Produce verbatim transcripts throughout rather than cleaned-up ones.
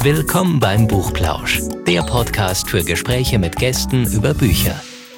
Willkommen beim Buchplausch, der Podcast für Gespräche mit Gästen über Bücher.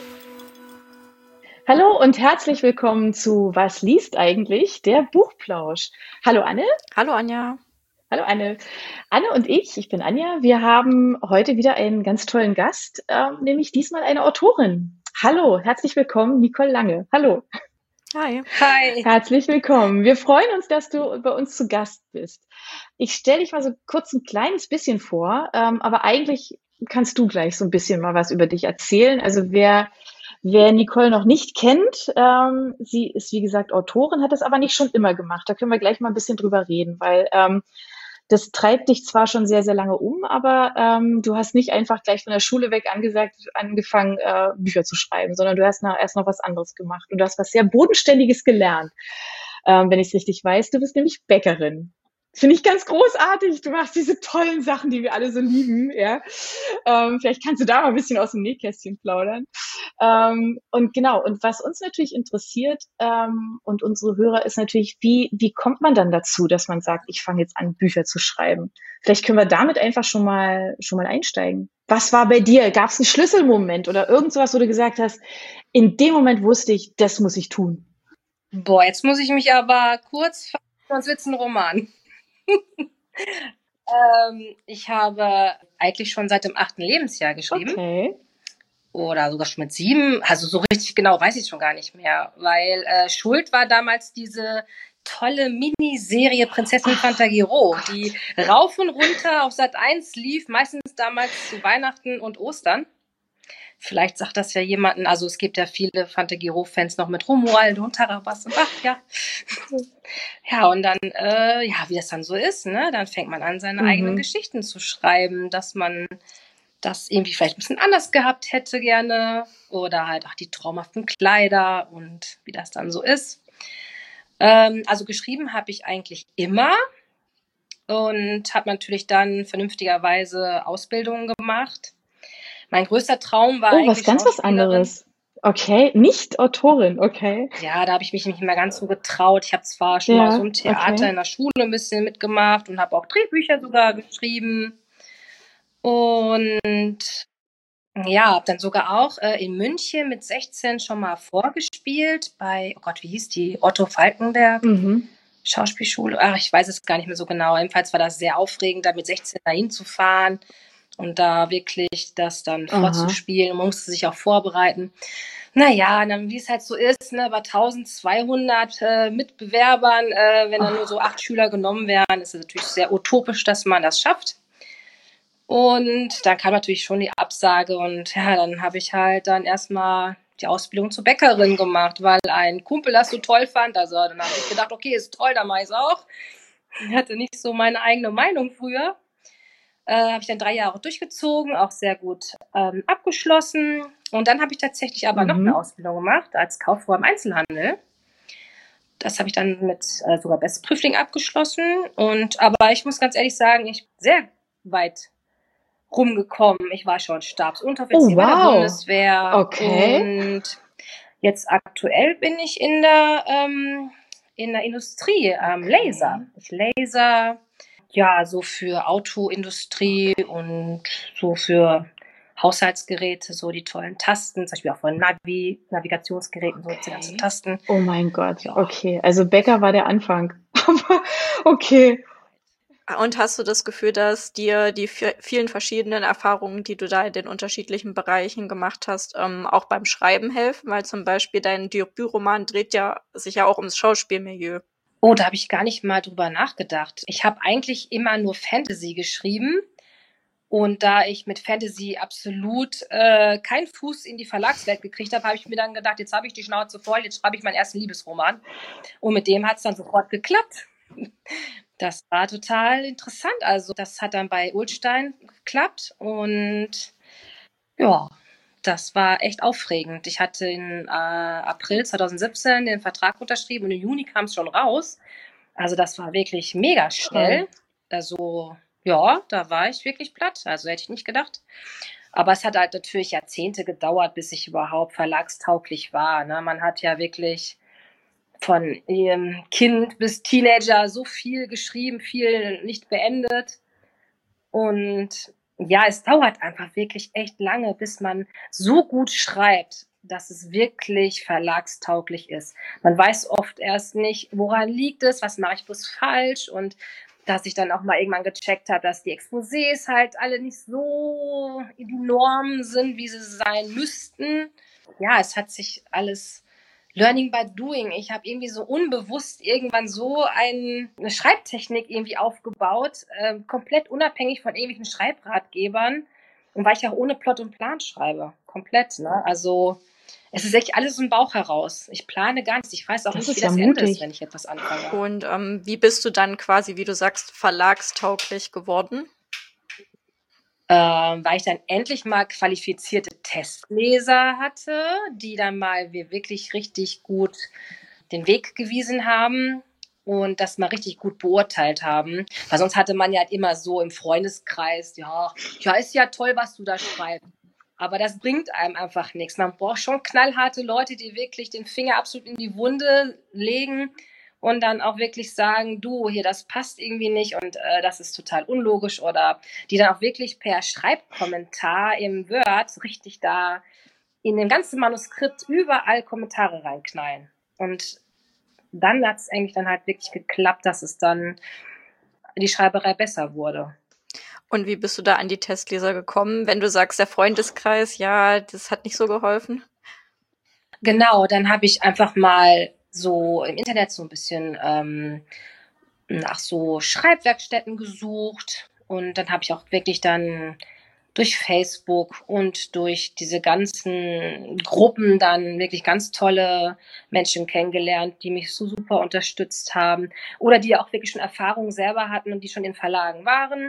Hallo und herzlich willkommen zu Was liest eigentlich? Der Buchplausch. Hallo Anne. Hallo Anja. Hallo Anne. Anne und ich, ich bin Anja, wir haben heute wieder einen ganz tollen Gast, äh, nämlich diesmal eine Autorin. Hallo, herzlich willkommen, Nicole Lange. Hallo. Hi. Hi. Herzlich willkommen. Wir freuen uns, dass du bei uns zu Gast bist. Ich stelle dich mal so kurz ein kleines bisschen vor, ähm, aber eigentlich kannst du gleich so ein bisschen mal was über dich erzählen. Also wer, wer Nicole noch nicht kennt, ähm, sie ist wie gesagt Autorin, hat das aber nicht schon immer gemacht. Da können wir gleich mal ein bisschen drüber reden, weil ähm, das treibt dich zwar schon sehr, sehr lange um, aber ähm, du hast nicht einfach gleich von der Schule weg angesagt, angefangen, äh, Bücher zu schreiben, sondern du hast noch, erst noch was anderes gemacht. Und du hast was sehr Bodenständiges gelernt, ähm, wenn ich es richtig weiß. Du bist nämlich Bäckerin. Finde ich ganz großartig. Du machst diese tollen Sachen, die wir alle so lieben. Ja, ähm, vielleicht kannst du da mal ein bisschen aus dem Nähkästchen plaudern. Ähm, und genau, und was uns natürlich interessiert ähm, und unsere Hörer ist natürlich, wie wie kommt man dann dazu, dass man sagt, ich fange jetzt an, Bücher zu schreiben? Vielleicht können wir damit einfach schon mal schon mal einsteigen. Was war bei dir? Gab es einen Schlüsselmoment oder irgend sowas, wo du gesagt hast, in dem Moment wusste ich, das muss ich tun? Boah, jetzt muss ich mich aber kurz fassen, sonst wird's ein Roman. ähm, ich habe eigentlich schon seit dem achten Lebensjahr geschrieben. Okay. Oder sogar schon mit sieben. Also so richtig genau weiß ich schon gar nicht mehr. Weil äh, Schuld war damals diese tolle Miniserie Prinzessin Fantagiro, die rauf und runter auf Sat eins lief, meistens damals zu Weihnachten und Ostern. Vielleicht sagt das ja jemanden, also es gibt ja viele Fantagiro-Fans noch mit Romuald und Tarabas und ach ja. Ja, und dann, äh, ja, wie das dann so ist, ne, dann fängt man an, seine Mhm. eigenen Geschichten zu schreiben, dass man das irgendwie vielleicht ein bisschen anders gehabt hätte gerne oder halt, ach, die traumhaften Kleider und wie das dann so ist. Ähm, also geschrieben habe ich eigentlich immer und habe natürlich dann vernünftigerweise Ausbildungen gemacht. Mein größter Traum war Oh, eigentlich was ganz was Schauspielerin. anderes. Okay, nicht Autorin, okay. Ja, da habe ich mich nicht mehr ganz so getraut. Ich habe zwar schon mal Ja, so im Theater okay. in der Schule ein bisschen mitgemacht und habe auch Drehbücher sogar geschrieben. Und ja, habe dann sogar auch äh, in München mit sechzehn schon mal vorgespielt bei, oh Gott, wie hieß die? Otto Falckenberg Mhm. Schauspielschule. Ach, ich weiß es gar nicht mehr so genau. Jedenfalls war das sehr aufregend, da mit sechzehn dahin zu fahren und da wirklich das dann Aha. vorzuspielen. Man musste sich auch vorbereiten. Naja, dann wie es halt so ist, ne, bei zwölfhundert äh, Mitbewerbern, äh, wenn dann nur so acht Schüler genommen werden, ist es natürlich sehr utopisch, dass man das schafft. Und dann kam natürlich schon die Absage und ja, dann habe ich halt dann erstmal die Ausbildung zur Bäckerin gemacht, weil ein Kumpel das so toll fand. Also dann habe ich gedacht, okay, ist toll, dann mache ich es auch. Ich hatte nicht so meine eigene Meinung früher. Äh, habe ich dann drei Jahre durchgezogen, auch sehr gut ähm, abgeschlossen. Und dann habe ich tatsächlich aber noch eine Mhm. Ausbildung gemacht als Kauffrau im Einzelhandel. Das habe ich dann mit äh, sogar Bestprüfling abgeschlossen. Und aber ich muss ganz ehrlich sagen, ich bin sehr weit rumgekommen. Ich war schon Stabsunteroffizier Oh, bei der wow. Bundeswehr. Okay. Und jetzt aktuell bin ich in der, ähm, in der Industrie, ähm, Okay. Laser. Ich laser, ja, so für Autoindustrie und so für Haushaltsgeräte, so die tollen Tasten, zum Beispiel auch von Navi, Navigationsgeräten, so diese ganzen Okay. Tasten. Oh mein Gott. Ja. Okay. Also Bäcker war der Anfang. Aber okay. Und hast du das Gefühl, dass dir die vi- vielen verschiedenen Erfahrungen, die du da in den unterschiedlichen Bereichen gemacht hast, ähm, auch beim Schreiben helfen? Weil zum Beispiel dein Debütroman dreht ja sich ja auch ums Schauspielmilieu. Oh, da habe ich gar nicht mal drüber nachgedacht. Ich habe eigentlich immer nur Fantasy geschrieben. Und da ich mit Fantasy absolut äh, keinen Fuß in die Verlagswelt gekriegt habe, habe ich mir dann gedacht, jetzt habe ich die Schnauze voll, jetzt schreibe ich meinen ersten Liebesroman. Und mit dem hat es dann sofort geklappt. Das war total interessant. Also das hat dann bei Ullstein geklappt und ja, das war echt aufregend. Ich hatte in äh, April zwanzig siebzehn den Vertrag unterschrieben und im Juni kam es schon raus. Also das war wirklich mega schnell. Toll. Also ja, da war ich wirklich platt. Also hätte ich nicht gedacht. Aber es hat halt natürlich Jahrzehnte gedauert, bis ich überhaupt verlagstauglich war. Ne? Man hat ja wirklich von ähm, Kind bis Teenager so viel geschrieben, viel nicht beendet. Und ja, es dauert einfach wirklich echt lange, bis man so gut schreibt, dass es wirklich verlagstauglich ist. Man weiß oft erst nicht, woran liegt es, was mache ich bloß falsch, und dass ich dann auch mal irgendwann gecheckt habe, dass die Exposés halt alle nicht so die Normen sind, wie sie sein müssten. Ja, es hat sich alles Learning by Doing. Ich habe irgendwie so unbewusst irgendwann so ein, eine Schreibtechnik irgendwie aufgebaut, äh, komplett unabhängig von irgendwelchen Schreibratgebern, und weil ich auch ohne Plot und Plan schreibe. Komplett, ne? Also es ist echt alles aus dem Bauch heraus. Ich plane gar nichts. Ich weiß auch Das nicht, ist wie ja das Ende ist, mutig. wenn ich etwas anfange. Und ähm, wie bist du dann quasi, wie du sagst, verlagstauglich geworden? Ähm, weil ich dann endlich mal qualifizierte Testleser hatte, die dann mal wir wirklich richtig gut den Weg gewiesen haben und das mal richtig gut beurteilt haben. Weil sonst hatte man ja halt immer so im Freundeskreis, ja, ja, ist ja toll, was du da schreibst. Aber das bringt einem einfach nichts. Man braucht schon knallharte Leute, die wirklich den Finger absolut in die Wunde legen und dann auch wirklich sagen, du, hier, das passt irgendwie nicht und äh, das ist total unlogisch, oder die dann auch wirklich per Schreibkommentar im Word richtig da in dem ganzen Manuskript überall Kommentare reinknallen. Und dann hat es eigentlich dann halt wirklich geklappt, dass es dann die Schreiberei besser wurde. Und wie bist du da an die Testleser gekommen, wenn du sagst, der Freundeskreis, ja, das hat nicht so geholfen? Genau, dann habe ich einfach mal so im Internet so ein bisschen ähm, nach so Schreibwerkstätten gesucht, und dann habe ich auch wirklich dann durch Facebook und durch diese ganzen Gruppen dann wirklich ganz tolle Menschen kennengelernt, die mich so super unterstützt haben oder die auch wirklich schon Erfahrungen selber hatten und die schon in Verlagen waren.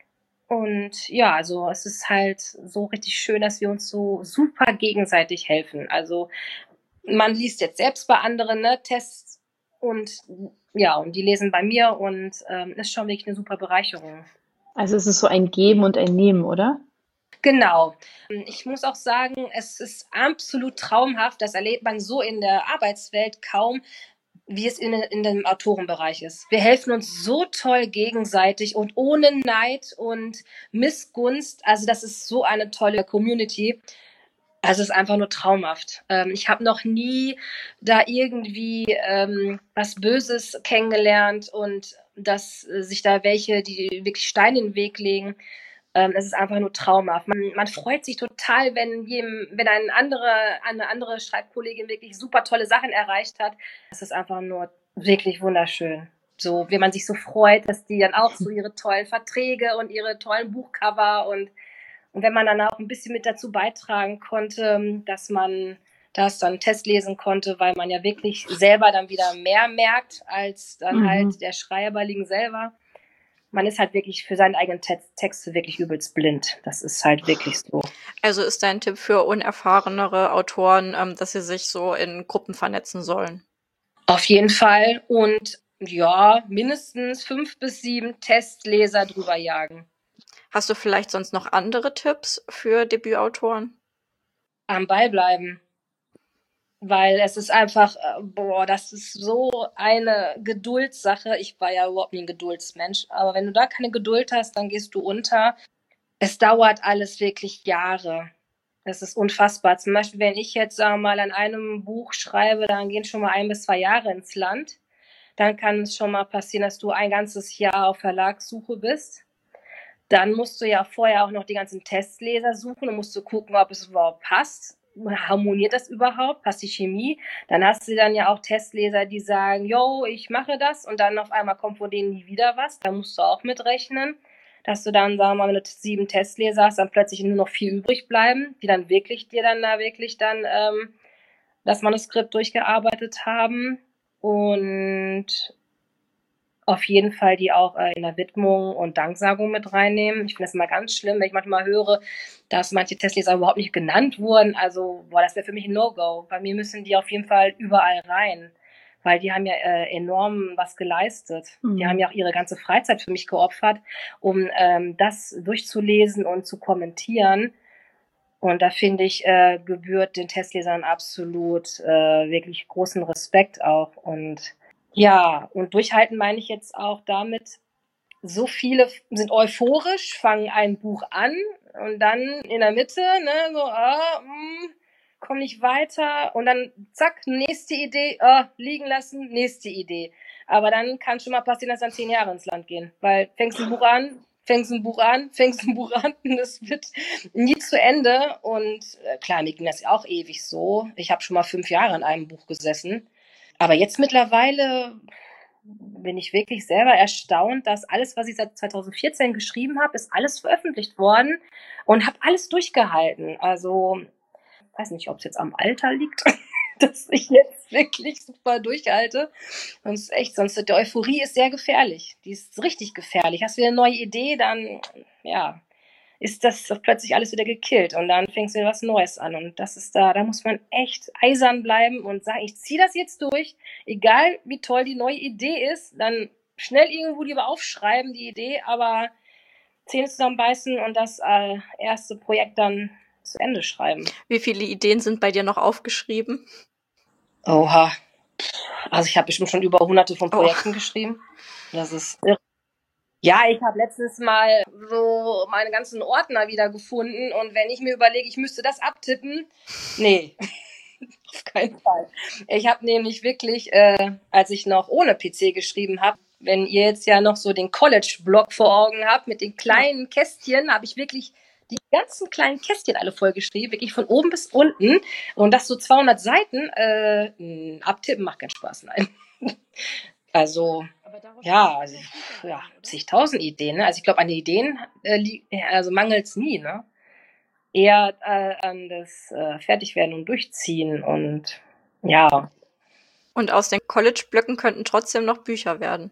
Und ja, also es ist halt so richtig schön, dass wir uns so super gegenseitig helfen. Also man liest jetzt selbst bei anderen, ne, Tests, und ja, und die lesen bei mir, und ähm, ist schon wirklich eine super Bereicherung. Also es ist so ein Geben und ein Nehmen, oder? Genau. Ich muss auch sagen, es ist absolut traumhaft. Das erlebt man so in der Arbeitswelt kaum, wie es in, in dem Autorenbereich ist. Wir helfen uns so toll gegenseitig und ohne Neid und Missgunst. Also das ist so eine tolle Community. Also es ist einfach nur traumhaft. Ähm, ich habe noch nie da irgendwie ähm, was Böses kennengelernt und dass äh, sich da welche, die wirklich Steine in den Weg legen. Ähm, es ist einfach nur traumhaft. Man, man freut sich total, wenn, jedem, wenn eine, andere, eine andere Schreibkollegin wirklich super tolle Sachen erreicht hat. Es ist einfach nur wirklich wunderschön. So, wie man sich so freut, dass die dann auch so ihre tollen Verträge und ihre tollen Buchcover und Und wenn man dann auch ein bisschen mit dazu beitragen konnte, dass man das dann Test lesen konnte, weil man ja wirklich selber dann wieder mehr merkt als dann Mhm. halt der Schreiberling selber. Man ist halt wirklich für seinen eigenen Te- Texte wirklich übelst blind. Das ist halt wirklich so. Also ist dein Tipp für unerfahrenere Autoren, ähm, dass sie sich so in Gruppen vernetzen sollen? Auf jeden Fall. Und ja, mindestens fünf bis sieben Testleser drüber jagen. Hast du vielleicht sonst noch andere Tipps für Debütautoren? Am Ball bleiben. Weil es ist einfach, äh, boah, das ist so eine Geduldssache. Ich war ja überhaupt nie ein Geduldsmensch. Aber wenn du da keine Geduld hast, dann gehst du unter. Es dauert alles wirklich Jahre. Das ist unfassbar. Zum Beispiel, wenn ich jetzt, sagen wir mal, an einem Buch schreibe, dann gehen schon mal ein bis zwei Jahre ins Land. Dann kann es schon mal passieren, dass du ein ganzes Jahr auf Verlagssuche bist. Dann musst du ja vorher auch noch die ganzen Testleser suchen und musst du gucken, ob es überhaupt passt. Harmoniert das überhaupt? Passt die Chemie? Dann hast du dann ja auch Testleser, die sagen, yo, ich mache das, und dann auf einmal kommt von denen nie wieder was. Da musst du auch mitrechnen, dass du dann, sagen wir mal, wenn du sieben Testleser hast, dann plötzlich nur noch vier übrig bleiben, die dann wirklich dir dann da wirklich dann ähm, das Manuskript durchgearbeitet haben. Und auf jeden Fall die auch äh, in der Widmung und Danksagung mit reinnehmen. Ich finde das immer ganz schlimm, wenn ich manchmal höre, dass manche Testleser überhaupt nicht genannt wurden. Also, boah, das wäre für mich ein No-Go. Bei mir müssen die auf jeden Fall überall rein, weil die haben ja äh, enorm was geleistet. Mhm. Die haben ja auch ihre ganze Freizeit für mich geopfert, um ähm, das durchzulesen und zu kommentieren. Und da finde ich, äh, gebührt den Testlesern absolut äh, wirklich großen Respekt auch. Und ja, und durchhalten meine ich jetzt auch damit, so viele sind euphorisch, fangen ein Buch an und dann in der Mitte, ne, so, ah, mh, komm nicht weiter und dann zack, nächste Idee, ah, liegen lassen, nächste Idee. Aber dann kann schon mal passieren, dass dann zehn Jahre ins Land gehen, weil fängst ein Buch an, fängst ein Buch an, fängst ein Buch an und es wird nie zu Ende und äh, klar, mir ging das ja auch ewig so. Ich habe schon mal fünf Jahre an einem Buch gesessen, aber jetzt mittlerweile bin ich wirklich selber erstaunt, dass alles, was ich seit zwanzig vierzehn geschrieben habe, ist alles veröffentlicht worden und habe alles durchgehalten. Also, ich weiß nicht, ob es jetzt am Alter liegt, dass ich jetzt wirklich super durchhalte. Sonst echt, sonst die Euphorie ist sehr gefährlich. Die ist richtig gefährlich. Hast du wieder eine neue Idee, dann, ja, ist das plötzlich alles wieder gekillt und dann fängst du wieder was Neues an und das ist da, da muss man echt eisern bleiben und sagen, ich ziehe das jetzt durch, egal wie toll die neue Idee ist, dann schnell irgendwo lieber aufschreiben, die Idee, aber Zähne zusammenbeißen und das äh, erste Projekt dann zu Ende schreiben. Wie viele Ideen sind bei dir noch aufgeschrieben? Oha, also ich habe bestimmt schon über hunderte von Projekten oh. geschrieben, das ist irre. Ja, ich habe letztens mal so meine ganzen Ordner wieder gefunden und wenn ich mir überlege, ich müsste das abtippen, nee, auf keinen Fall. Ich habe nämlich wirklich, äh, als ich noch ohne P C geschrieben habe, wenn ihr jetzt ja noch so den College-Blog vor Augen habt mit den kleinen Kästchen, habe ich wirklich die ganzen kleinen Kästchen alle vollgeschrieben, wirklich von oben bis unten und das so zweihundert Seiten, äh, abtippen macht keinen Spaß, nein. Also, ja, also, ja, zigtausend Ideen, ne? Also ich glaube, an Ideen äh, also mangelt es nie, ne? Eher äh, an das äh, Fertigwerden und Durchziehen und ja. Und aus den College-Blöcken könnten trotzdem noch Bücher werden.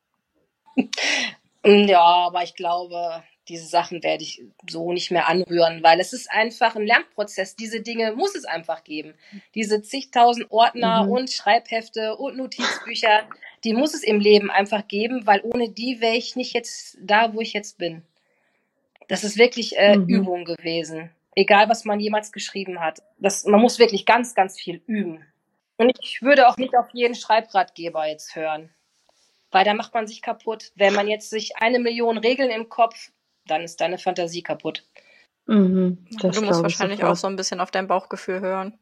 Ja, aber ich glaube, diese Sachen werde ich so nicht mehr anrühren, weil es ist einfach ein Lernprozess. Diese Dinge muss es einfach geben. Diese zigtausend Ordner mhm. und Schreibhefte und Notizbücher, die muss es im Leben einfach geben, weil ohne die wäre ich nicht jetzt da, wo ich jetzt bin. Das ist wirklich äh, mhm. Übung gewesen. Egal, was man jemals geschrieben hat. Das, man muss wirklich ganz, ganz viel üben. Und ich würde auch nicht auf jeden Schreibratgeber jetzt hören. Weil da macht man sich kaputt. Wenn man jetzt sich eine Million Regeln im Kopf, dann ist deine Fantasie kaputt. Mhm, du musst wahrscheinlich auch so ein bisschen auf dein Bauchgefühl hören.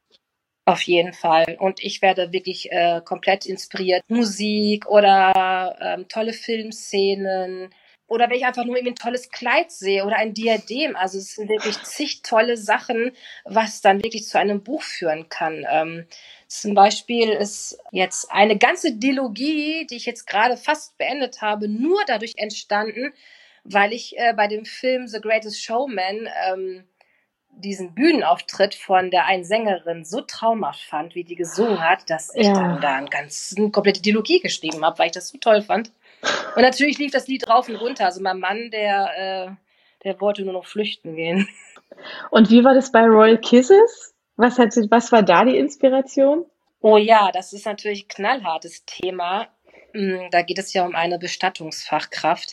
Auf jeden Fall. Und ich werde wirklich äh, komplett inspiriert. Musik oder ähm, tolle Filmszenen. Oder wenn ich einfach nur irgendwie ein tolles Kleid sehe oder ein Diadem. Also es sind wirklich zig tolle Sachen, was dann wirklich zu einem Buch führen kann. Ähm, zum Beispiel ist jetzt eine ganze Dilogie, die ich jetzt gerade fast beendet habe, nur dadurch entstanden, weil ich äh, bei dem Film The Greatest Showman ähm, diesen Bühnenauftritt von der einen Sängerin so traumhaft fand, wie die gesungen hat, dass ich ja. dann da eine ganz eine komplette Dilogie geschrieben habe, weil ich das so toll fand. Und natürlich lief das Lied rauf und runter. Also mein Mann, der, äh, der wollte nur noch flüchten gehen. Und wie war das bei Royal Kisses? Was, hat, was war da die Inspiration? Oh ja, das ist natürlich ein knallhartes Thema. Da geht es ja um eine Bestattungsfachkraft.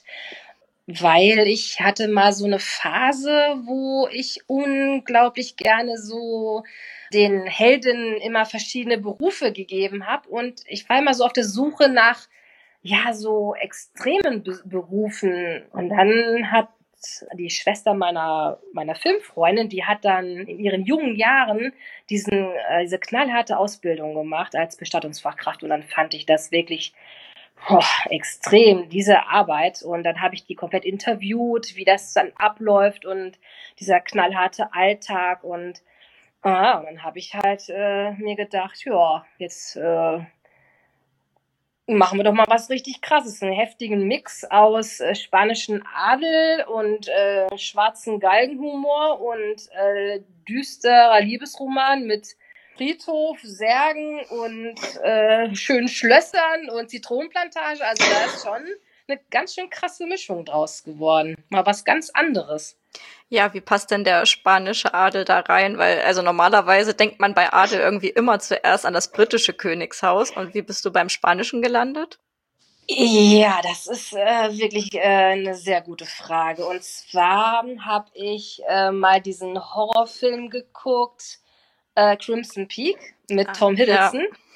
Weil ich hatte mal so eine Phase, wo ich unglaublich gerne so den Helden immer verschiedene Berufe gegeben habe. Und ich war immer so auf der Suche nach, ja, so extremen Be- Berufen. Und dann hat die Schwester meiner, meiner Filmfreundin, die hat dann in ihren jungen Jahren diesen, äh, diese knallharte Ausbildung gemacht als Bestattungsfachkraft. Und dann fand ich das wirklich Oh, extrem, diese Arbeit. Und dann habe ich die komplett interviewt, wie das dann abläuft und dieser knallharte Alltag. Und, ah, und dann habe ich halt äh, mir gedacht, ja, jetzt äh, machen wir doch mal was richtig Krasses. Einen heftigen Mix aus äh, spanischen Adel und äh, schwarzen Galgenhumor und äh, düsterer Liebesroman mit Friedhof, Särgen und äh, schönen Schlössern und Zitronenplantage. Also da ist schon eine ganz schön krasse Mischung draus geworden. Mal was ganz anderes. Ja, wie passt denn der spanische Adel da rein? Weil, also normalerweise denkt man bei Adel irgendwie immer zuerst an das britische Königshaus. Und wie bist du beim Spanischen gelandet? Ja, das ist äh, wirklich äh, eine sehr gute Frage. Und zwar habe ich äh, mal diesen Horrorfilm geguckt, Crimson Peak mit ah, Tom Hiddleston. Ja.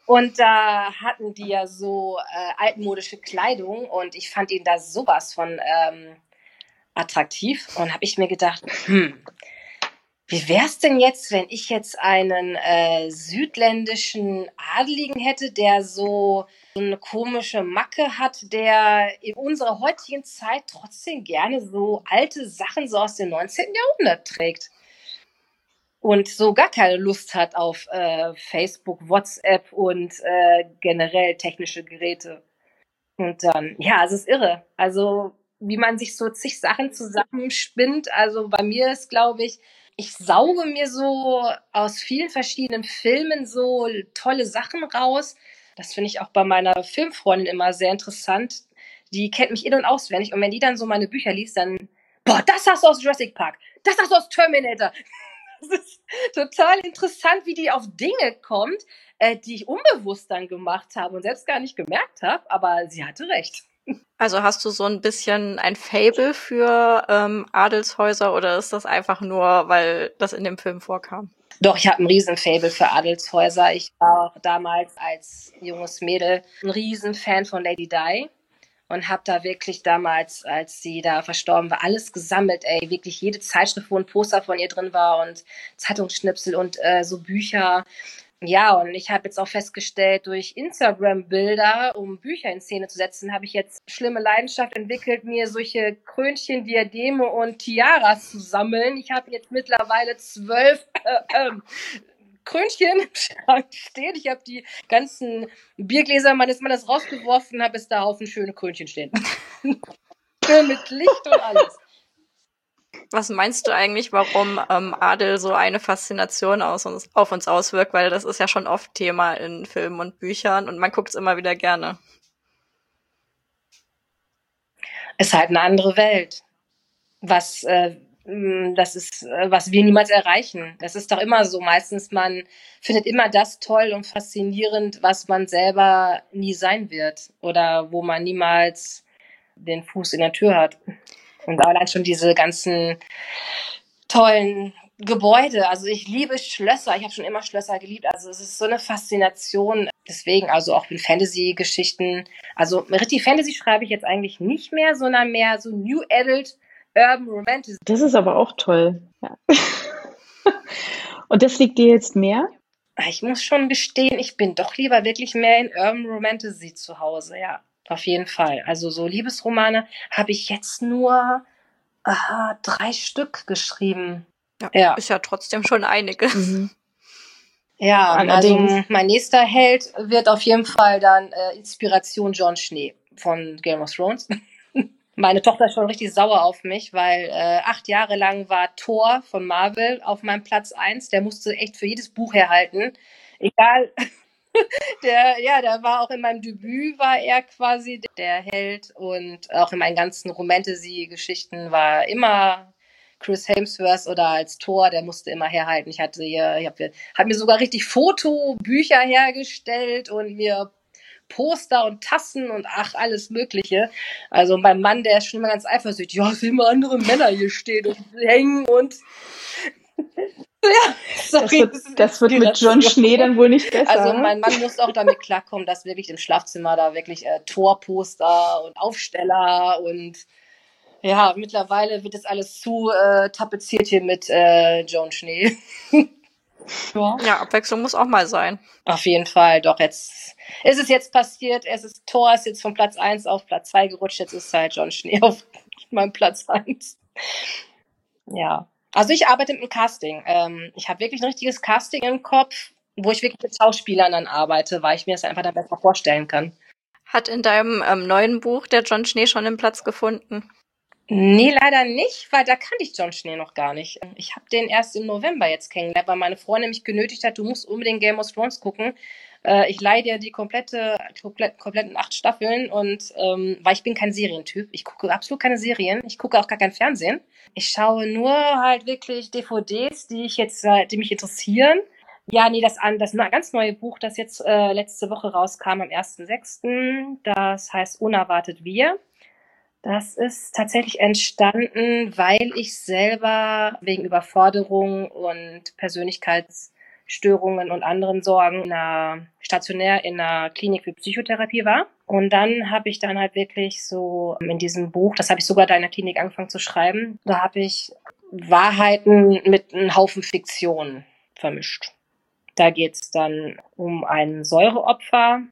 Und da hatten die ja so äh, altmodische Kleidung und ich fand ihn da sowas von ähm, attraktiv und habe ich mir gedacht, hm, wie wär's denn jetzt, wenn ich jetzt einen äh, südländischen Adeligen hätte, der so eine komische Macke hat, der in unserer heutigen Zeit trotzdem gerne so alte Sachen so aus dem neunzehnten. Jahrhundert trägt und so gar keine Lust hat auf äh, Facebook, WhatsApp und äh, generell technische Geräte. Und dann, ja, es ist irre. Also wie man sich so zig Sachen zusammenspinnt. Also bei mir ist, glaube ich, ich sauge mir so aus vielen verschiedenen Filmen so tolle Sachen raus. Das finde ich auch bei meiner Filmfreundin immer sehr interessant. Die kennt mich in- und auswendig. Und wenn die dann so meine Bücher liest, dann, boah, das hast du aus Jurassic Park. Das hast du aus Terminator. Das ist total interessant, wie die auf Dinge kommt, äh, die ich unbewusst dann gemacht habe und selbst gar nicht gemerkt habe. Aber sie hatte recht. Also hast du so ein bisschen ein Faible für ähm, Adelshäuser oder ist das einfach nur, weil das in dem Film vorkam? Doch, ich habe ein Riesenfaible für Adelshäuser. Ich war auch damals als junges Mädel ein Riesenfan von Lady Di und habe da wirklich damals, als sie da verstorben war, alles gesammelt. Ey, wirklich jede Zeitschrift, wo ein Poster von ihr drin war und Zeitungsschnipsel und äh, so Bücher. Ja, und ich habe jetzt auch festgestellt, durch Instagram-Bilder, um Bücher in Szene zu setzen, habe ich jetzt schlimme Leidenschaft entwickelt, mir solche Krönchen, Diademe und Tiaras zu sammeln. Ich habe jetzt mittlerweile zwölf äh, äh, Krönchen im Schrank stehen. Ich habe die ganzen Biergläser meines Mannes rausgeworfen, habe es da auf ein schöne Krönchen stehen. Mit Licht und alles. Was meinst du eigentlich, warum ähm, Adel so eine Faszination aus uns, auf uns auswirkt? Weil das ist ja schon oft Thema in Filmen und Büchern und man guckt es immer wieder gerne. Es ist halt eine andere Welt. Was, äh, das ist, äh, was wir niemals erreichen. Das ist doch immer so. Meistens, man findet immer das toll und faszinierend, was man selber nie sein wird. Oder wo man niemals den Fuß in der Tür hat. Und allein schon diese ganzen tollen Gebäude. Also ich liebe Schlösser. Ich habe schon immer Schlösser geliebt. Also es ist so eine Faszination. Deswegen, also auch mit Fantasy-Geschichten. Also richtig Fantasy schreibe ich jetzt eigentlich nicht mehr, sondern mehr so New Adult, Urban Romantic. Das ist aber auch toll. Ja. Und das liegt dir jetzt mehr? Ich muss schon gestehen, ich bin doch lieber wirklich mehr in Urban Romantasy zu Hause, ja. Auf jeden Fall. Also so Liebesromane habe ich jetzt nur aha, drei Stück geschrieben. Ja, Ja. ist ja trotzdem schon einiges. Mhm. Ja, Allerdings. also mein nächster Held wird auf jeden Fall dann äh, Inspiration Jon Schnee von Game of Thrones. Meine Tochter ist schon richtig sauer auf mich, weil äh, acht Jahre lang war Thor von Marvel auf meinem Platz eins. Der musste echt für jedes Buch herhalten. Egal. Der, ja, der war auch in meinem Debüt, war er quasi der Held und auch in meinen ganzen Romantasy-Geschichten war immer Chris Hemsworth oder als Thor, der musste immer herhalten. Ich hatte hier, ich habe hab mir sogar richtig Fotobücher hergestellt und mir Poster und Tassen und ach, alles Mögliche. Also mein Mann, der ist schon immer ganz eifersüchtig. Ja, sehen wir andere Männer hier stehen und hängen und ja, sorry, das wird, das wird mit Jon Schnee dann wohl nicht besser. Also mein Mann muss auch damit klarkommen, dass wirklich im Schlafzimmer da wirklich äh, Torposter und Aufsteller und ja, mittlerweile wird das alles zu äh, tapeziert hier mit äh, Jon Schnee. Ja. Ja, Abwechslung muss auch mal sein. Auf jeden Fall, doch jetzt ist es jetzt passiert, es ist Thor ist jetzt von Platz eins auf Platz zwei gerutscht, jetzt ist halt Jon Schnee auf meinem Platz eins. Ja. Also ich arbeite mit einem Casting. Ähm, ich habe wirklich ein richtiges Casting im Kopf, wo ich wirklich mit Schauspielern dann arbeite, weil ich mir das einfach dann besser vorstellen kann. Hat in deinem ähm, neuen Buch der Jon Schnee schon einen Platz gefunden? Nee, leider nicht, weil da kannte ich Jon Schnee noch gar nicht. Ich habe den erst im November jetzt kennengelernt, weil meine Freundin mich genötigt hat, du musst unbedingt Game of Thrones gucken. Äh, ich leihe dir die komplette, komplett, kompletten acht Staffeln und ähm, weil ich bin kein Serientyp. Ich gucke absolut keine Serien. Ich gucke auch gar kein Fernsehen. Ich schaue nur halt wirklich D V Ds, die ich jetzt, die mich interessieren. Ja, nee, das, das ganz neue Buch, das jetzt äh, letzte Woche rauskam am ersten sechsten Das heißt Unerwartet Wir. Das ist tatsächlich entstanden, weil ich selber wegen Überforderung und Persönlichkeits Störungen und anderen Sorgen in einer stationär in einer Klinik für Psychotherapie war. Und dann habe ich dann halt wirklich so in diesem Buch, das habe ich sogar da in der Klinik angefangen zu schreiben, da habe ich Wahrheiten mit einem Haufen Fiktion vermischt. Da geht's dann um ein Säureopfer.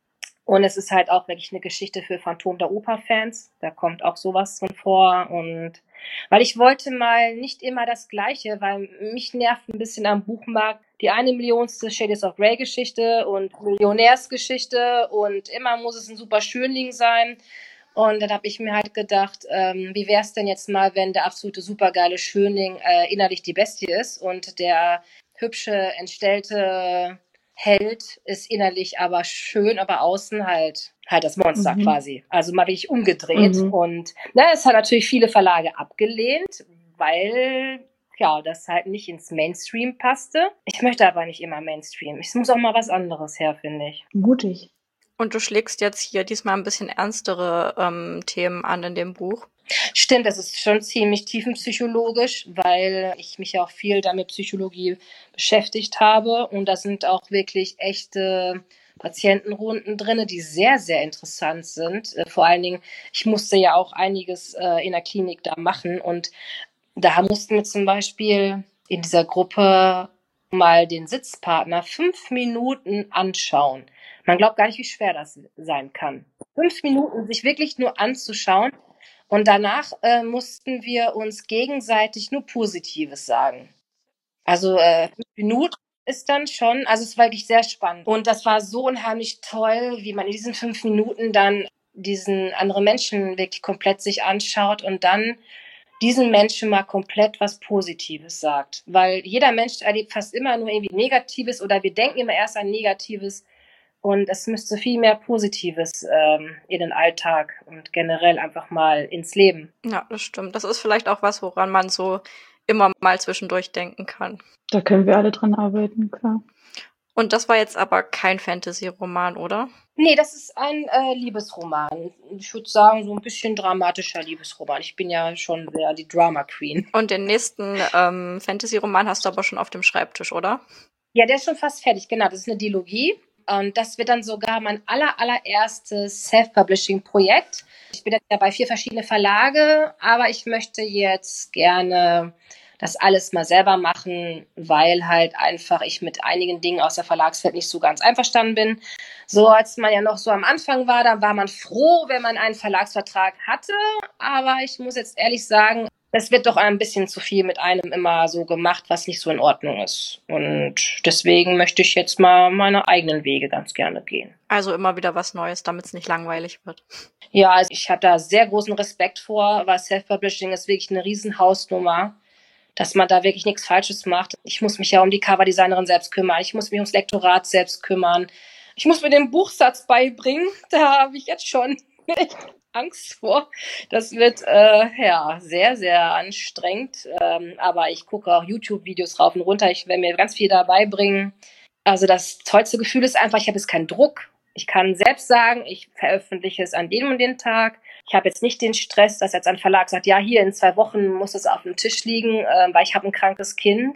Und es ist halt auch wirklich eine Geschichte für Phantom der Oper-Fans. Da kommt auch sowas drin vor. Und weil ich wollte mal nicht immer das Gleiche, weil mich nervt ein bisschen am Buchmarkt die eine Millionste Shades of Grey Geschichte und Millionärsgeschichte und immer muss es ein super Schönling sein. Und dann habe ich mir halt gedacht, ähm, wie wäre es denn jetzt mal, wenn der absolute supergeile Schönling äh, innerlich die Bestie ist und der hübsche, entstellte Held ist innerlich aber schön, aber außen halt halt das Monster Mhm. quasi. Also mal wirklich umgedreht. Mhm. Und na, es hat natürlich viele Verlage abgelehnt, weil ja, das halt nicht ins Mainstream passte. Ich möchte aber nicht immer Mainstream. Es muss auch mal was anderes her, finde ich. Mutig. Und du schlägst jetzt hier diesmal ein bisschen ernstere ähm, Themen an in dem Buch. Stimmt, das ist schon ziemlich tiefenpsychologisch, weil ich mich ja auch viel damit Psychologie beschäftigt habe. Und da sind auch wirklich echte Patientenrunden drin, die sehr, sehr interessant sind. Äh, vor allen Dingen, ich musste ja auch einiges äh, in der Klinik da machen. Und da mussten wir zum Beispiel in dieser Gruppe mal den Sitzpartner fünf Minuten anschauen. Man glaubt gar nicht, wie schwer das sein kann. Fünf Minuten sich wirklich nur anzuschauen. Und danach äh, mussten wir uns gegenseitig nur Positives sagen. Also äh, fünf Minuten ist dann schon, also es war wirklich sehr spannend. Und das war so unheimlich toll, wie man in diesen fünf Minuten dann diesen anderen Menschen wirklich komplett sich anschaut und dann diesen Menschen mal komplett was Positives sagt. Weil jeder Mensch erlebt fast immer nur irgendwie Negatives oder wir denken immer erst an Negatives. Und es müsste viel mehr Positives ähm, in den Alltag und generell einfach mal ins Leben. Ja, das stimmt. Das ist vielleicht auch was, woran man so immer mal zwischendurch denken kann. Da können wir alle dran arbeiten, klar. Und das war jetzt aber kein Fantasy-Roman, oder? Nee, das ist ein äh, Liebesroman. Ich würde sagen, so ein bisschen dramatischer Liebesroman. Ich bin ja schon sehr die Drama Queen. Und den nächsten ähm, Fantasy-Roman hast du aber schon auf dem Schreibtisch, oder? Ja, der ist schon fast fertig, genau. Das ist eine Dilogie. Und das wird dann sogar mein aller, allererstes Self-Publishing-Projekt. Ich bin jetzt ja bei vier verschiedene Verlage, aber ich möchte jetzt gerne das alles mal selber machen, weil halt einfach ich mit einigen Dingen aus der Verlagswelt nicht so ganz einverstanden bin. So als man ja noch so am Anfang war, da war man froh, wenn man einen Verlagsvertrag hatte. Aber ich muss jetzt ehrlich sagen, es wird doch ein bisschen zu viel mit einem immer so gemacht, was nicht so in Ordnung ist. Und deswegen möchte ich jetzt mal meine eigenen Wege ganz gerne gehen. Also immer wieder was Neues, damit es nicht langweilig wird. Ja, also ich habe da sehr großen Respekt vor, weil Self-Publishing ist wirklich eine Riesenhausnummer, dass man da wirklich nichts Falsches macht. Ich muss mich ja um die Coverdesignerin selbst kümmern. Ich muss mich ums Lektorat selbst kümmern. Ich muss mir den Buchsatz beibringen. Da habe ich jetzt schon echt Angst vor. Das wird äh, ja sehr, sehr anstrengend. Ähm, aber ich gucke auch YouTube-Videos rauf und runter. Ich werde mir ganz viel dabei bringen. Also das tollste Gefühl ist einfach, ich habe jetzt keinen Druck. Ich kann selbst sagen, ich veröffentliche es an dem und den Tag. Ich habe jetzt nicht den Stress, dass jetzt ein Verlag sagt, ja, hier in zwei Wochen muss es auf dem Tisch liegen, äh, weil ich habe ein krankes Kind.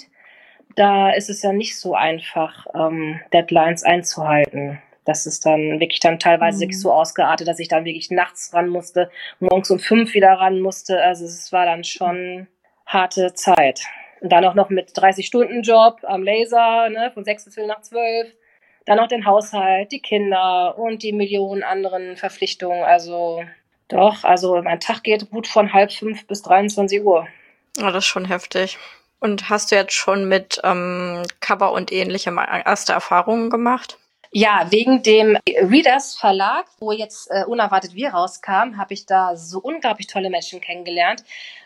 Da ist es ja nicht so einfach, ähm, Deadlines einzuhalten. Das ist dann wirklich dann teilweise wirklich so ausgeartet, dass ich dann wirklich nachts ran musste, morgens um fünf wieder ran musste. Also es war dann schon harte Zeit. Und dann auch noch mit dreißig-Stunden-Job am Laser, ne, von sechs bis viertel nach zwölf. Dann noch den Haushalt, die Kinder und die Millionen anderen Verpflichtungen. Also doch, also mein Tag geht gut von halb fünf bis dreiundzwanzig Uhr. Oh, das ist schon heftig. Und hast du jetzt schon mit ähm, Cover und Ähnlichem erste Erfahrungen gemacht? Ja, wegen dem Readers Verlag, wo jetzt äh, unerwartet wir rauskam, habe ich da so unglaublich tolle Menschen kennengelernt,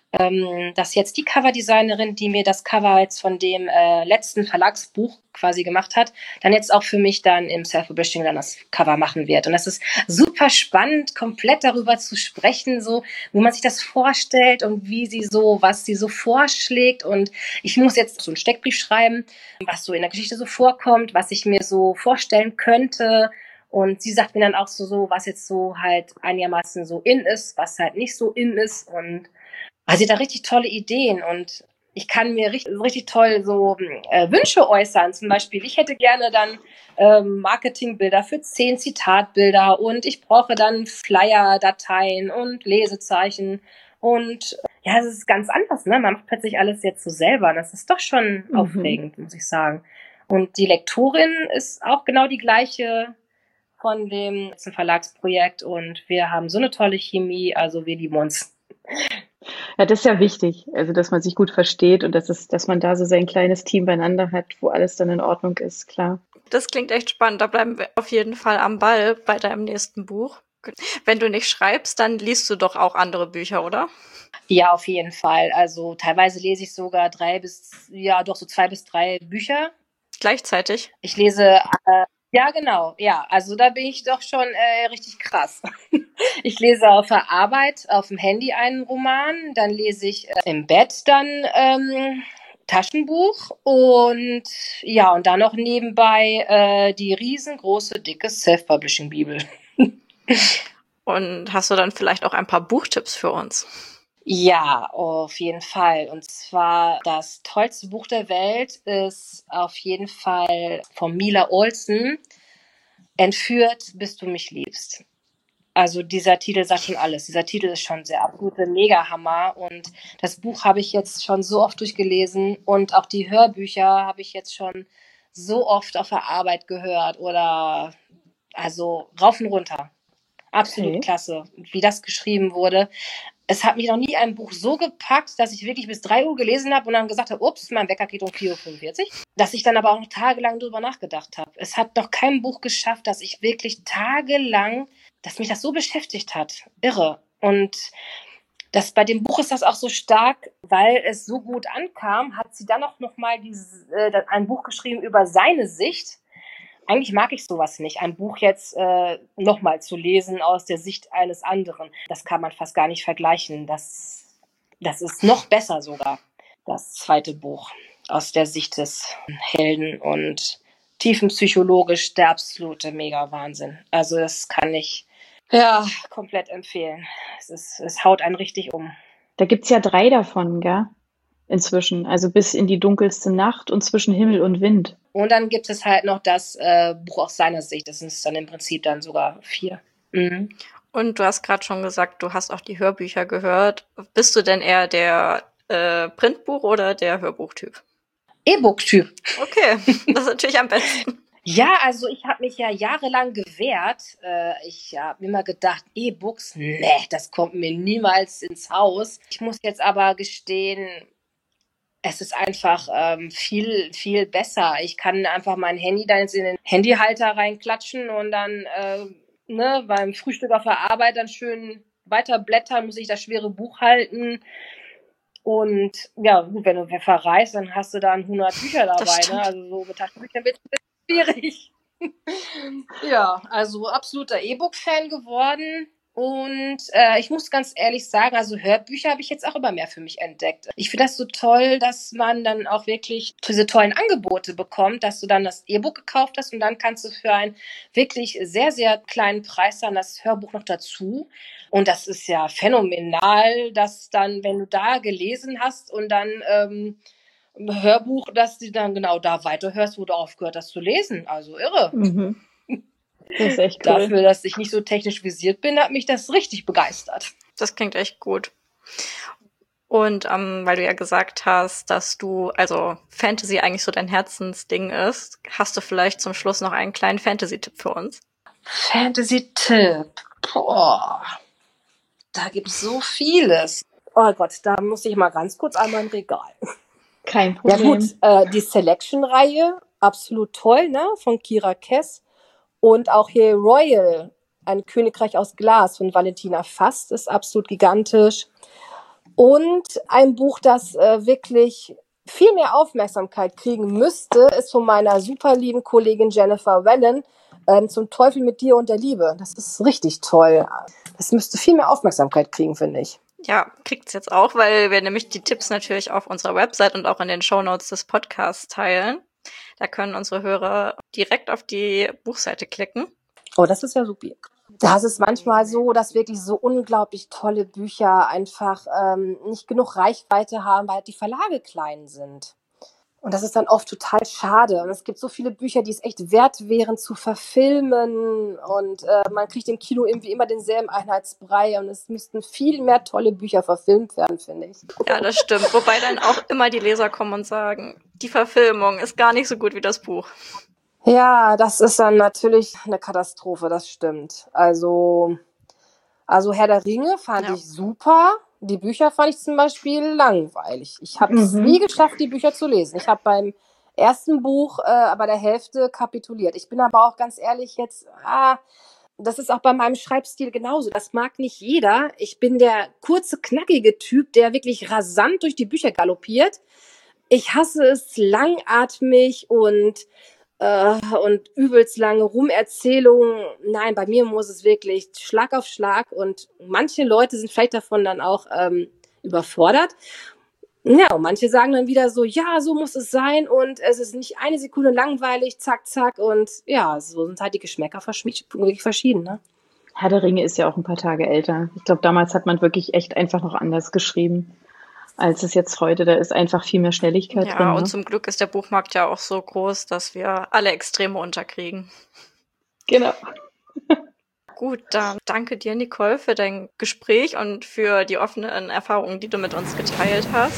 ähm, dass jetzt die Coverdesignerin, die mir das Cover jetzt von dem äh, letzten Verlagsbuch quasi gemacht hat, dann jetzt auch für mich dann im Self-Publishing dann das Cover machen wird. Und das ist super spannend, komplett darüber zu sprechen, so wie man sich das vorstellt und wie sie so, was sie so vorschlägt. Und ich muss jetzt so einen Steckbrief schreiben, was so in der Geschichte so vorkommt, was ich mir so vorstellen könnte. Und sie sagt mir dann auch so, so was jetzt so halt einigermaßen so in ist, was halt nicht so in ist. Und also sie hat da richtig tolle Ideen und ich kann mir richtig, richtig toll so äh, Wünsche äußern. Zum Beispiel, ich hätte gerne dann ähm, Marketingbilder für zehn Zitatbilder und ich brauche dann Flyer-Dateien und Lesezeichen. Und ja, es ist ganz anders, ne? Man macht plötzlich alles jetzt so selber. Das ist doch schon Mhm. aufregend, muss ich sagen. Und die Lektorin ist auch genau die gleiche von dem letzten Verlagsprojekt und wir haben so eine tolle Chemie, also wir lieben uns. Ja, das ist ja wichtig, also dass man sich gut versteht und dass es, dass man da so sein kleines Team beieinander hat, wo alles dann in Ordnung ist, klar. Das klingt echt spannend. Da bleiben wir auf jeden Fall am Ball bei deinem nächsten Buch. Wenn du nicht schreibst, dann liest du doch auch andere Bücher, oder? Ja, auf jeden Fall. Also teilweise lese ich sogar drei bis, ja doch so zwei bis drei Bücher. Gleichzeitig? Ich lese, äh, ja genau, ja, also da bin ich doch schon äh, richtig krass. Ich lese auf der Arbeit, auf dem Handy einen Roman, dann lese ich äh, im Bett dann ähm, Taschenbuch und ja, und dann noch nebenbei äh, die riesengroße, dicke Self-Publishing-Bibel. Und hast du dann vielleicht auch ein paar Buchtipps für uns? Ja, auf jeden Fall. Und zwar das tollste Buch der Welt ist auf jeden Fall von Mila Olsen, Entführt, bis du mich liebst. Also dieser Titel sagt schon alles. Dieser Titel ist schon sehr absolute Mega-Hammer. Und das Buch habe ich jetzt schon so oft durchgelesen. Und auch die Hörbücher habe ich jetzt schon so oft auf der Arbeit gehört. Oder also rauf und runter. Absolut Okay. klasse, wie das geschrieben wurde. Es hat mich noch nie ein Buch so gepackt, dass ich wirklich bis drei Uhr gelesen habe und dann gesagt habe, ups, mein Wecker geht um vier Uhr fünfundvierzig. Dass ich dann aber auch noch tagelang drüber nachgedacht habe. Es hat noch kein Buch geschafft, dass ich wirklich tagelang, dass mich das so beschäftigt hat. Irre. Und das, bei dem Buch ist das auch so stark, weil es so gut ankam, hat sie dann auch noch mal dieses, äh, ein Buch geschrieben über seine Sicht. Eigentlich mag ich sowas nicht, ein Buch jetzt äh, nochmal zu lesen aus der Sicht eines anderen. Das kann man fast gar nicht vergleichen. Das, das ist noch besser sogar, das zweite Buch aus der Sicht des Helden und tiefenpsychologisch der absolute Mega-Wahnsinn. Also das kann ich ja komplett empfehlen. Es, ist, es haut einen richtig um. Da gibt's ja drei davon, gell? Inzwischen. Also bis in die dunkelste Nacht und zwischen Himmel und Wind. Und dann gibt es halt noch das äh, Buch aus seiner Sicht. Das sind dann im Prinzip dann sogar vier. Mhm. Und du hast gerade schon gesagt, du hast auch die Hörbücher gehört. Bist du denn eher der äh, Printbuch- oder der Hörbuchtyp? E-Book-Typ. Okay, das ist natürlich am besten. Ja, also ich habe mich ja jahrelang gewehrt. Äh, ich habe immer gedacht, E-Books, nee, das kommt mir niemals ins Haus. Ich muss jetzt aber gestehen, es ist einfach ähm, viel, viel besser. Ich kann einfach mein Handy dann jetzt in den Handyhalter reinklatschen und dann äh, ne, beim Frühstück auf der Arbeit dann schön weiter blättern, muss ich das schwere Buch halten. Und ja, gut, wenn du verreist, dann hast du dann hundert Bücher dabei. Ne? Also so mit Taschenbüchern wird es ein bisschen schwierig. Ja, also absoluter E-Book-Fan geworden. Und äh, ich muss ganz ehrlich sagen, also Hörbücher habe ich jetzt auch immer mehr für mich entdeckt. Ich finde das so toll, dass man dann auch wirklich diese tollen Angebote bekommt, dass du dann das E-Book gekauft hast und dann kannst du für einen wirklich sehr, sehr kleinen Preis dann das Hörbuch noch dazu. Und das ist ja phänomenal, dass dann, wenn du da gelesen hast und dann ähm, im Hörbuch, dass du dann genau da weiterhörst, wo du aufgehört hast zu lesen. Also irre. Mhm. Das ist echt cool. Dafür, dass ich nicht so technisch visiert bin, hat mich das richtig begeistert. Das klingt echt gut. Und ähm, weil du ja gesagt hast, dass du, also Fantasy eigentlich so dein Herzensding ist, hast du vielleicht zum Schluss noch einen kleinen Fantasy-Tipp für uns? Fantasy-Tipp? Boah, da gibt's so vieles. Oh Gott, da muss ich mal ganz kurz einmal im Regal. Kein Ja Problem. gut, äh, die Selection-Reihe, absolut toll, ne, von Kira Kess. Und auch hier Royal, ein Königreich aus Glas von Valentina Fast, ist absolut gigantisch. Und ein Buch, das äh, wirklich viel mehr Aufmerksamkeit kriegen müsste, ist von meiner super lieben Kollegin Jennifer Wellen, ähm, Zum Teufel mit dir und der Liebe. Das ist richtig toll. Das müsste viel mehr Aufmerksamkeit kriegen, finde ich. Ja, kriegt's jetzt auch, weil wir nämlich die Tipps natürlich auf unserer Website und auch in den Shownotes des Podcasts teilen. Da können unsere Hörer direkt auf die Buchseite klicken. Oh, das ist ja super. Das ist manchmal so, dass wirklich so unglaublich tolle Bücher einfach ähm, nicht genug Reichweite haben, weil die Verlage klein sind. Und das ist dann oft total schade. Und es gibt so viele Bücher, die es echt wert wären zu verfilmen. Und äh, man kriegt im Kino irgendwie immer denselben Einheitsbrei. Und es müssten viel mehr tolle Bücher verfilmt werden, finde ich. Ja, das stimmt. Wobei dann auch immer die Leser kommen und sagen, die Verfilmung ist gar nicht so gut wie das Buch. Ja, das ist dann natürlich eine Katastrophe, das stimmt. Also, also Herr der Ringe fand Ja. ich super. Die Bücher fand ich zum Beispiel langweilig. Ich habe es Mhm. nie geschafft, die Bücher zu lesen. Ich habe beim ersten Buch äh, aber der Hälfte kapituliert. Ich bin aber auch ganz ehrlich jetzt, ah, das ist auch bei meinem Schreibstil genauso. Das mag nicht jeder. Ich bin der kurze, knackige Typ, der wirklich rasant durch die Bücher galoppiert. Ich hasse es langatmig und äh, und übelst lange Rumerzählungen. Nein, bei mir muss es wirklich Schlag auf Schlag und manche Leute sind vielleicht davon dann auch ähm, überfordert. Ja, und manche sagen dann wieder so, ja, so muss es sein und es ist nicht eine Sekunde langweilig, zack, zack und ja, so sind halt die Geschmäcker verschmi- wirklich verschieden, ne? Herr der Ringe ist ja auch ein paar Tage älter. Ich glaube, damals hat man wirklich echt einfach noch anders geschrieben, als es jetzt heute. Da ist einfach viel mehr Schnelligkeit Ja, drin. und Ne? zum Glück ist der Buchmarkt ja auch so groß, dass wir alle Extreme unterkriegen. Genau. Gut, dann danke dir, Nicole, für dein Gespräch und für die offenen Erfahrungen, die du mit uns geteilt hast.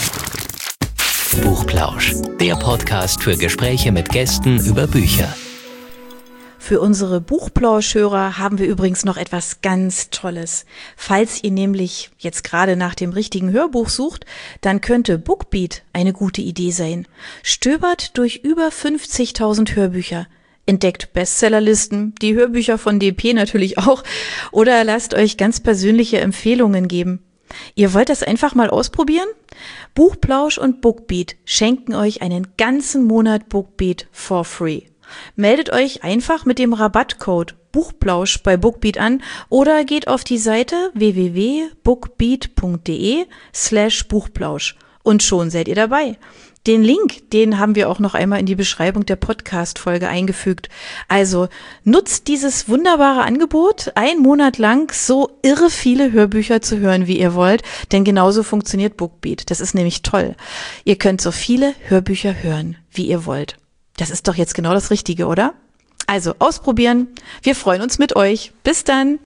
Buchplausch, der Podcast für Gespräche mit Gästen über Bücher. Für unsere Buchplauschhörer haben wir übrigens noch etwas ganz Tolles. Falls ihr nämlich jetzt gerade nach dem richtigen Hörbuch sucht, dann könnte Bookbeat eine gute Idee sein. Stöbert durch über fünfzigtausend Hörbücher. Entdeckt Bestsellerlisten, die Hörbücher von D P natürlich auch, oder lasst euch ganz persönliche Empfehlungen geben. Ihr wollt das einfach mal ausprobieren? Buchplausch und Bookbeat schenken euch einen ganzen Monat Bookbeat for free. Meldet euch einfach mit dem Rabattcode Buchplausch bei Bookbeat an oder geht auf die Seite w w w punkt bookbeat punkt d e slash Buchplausch und schon seid ihr dabei. Den Link, den haben wir auch noch einmal in die Beschreibung der Podcast-Folge eingefügt. Also nutzt dieses wunderbare Angebot, einen Monat lang so irre viele Hörbücher zu hören, wie ihr wollt, denn genauso funktioniert Bookbeat. Das ist nämlich toll. Ihr könnt so viele Hörbücher hören, wie ihr wollt. Das ist doch jetzt genau das Richtige, oder? Also ausprobieren. Wir freuen uns mit euch. Bis dann.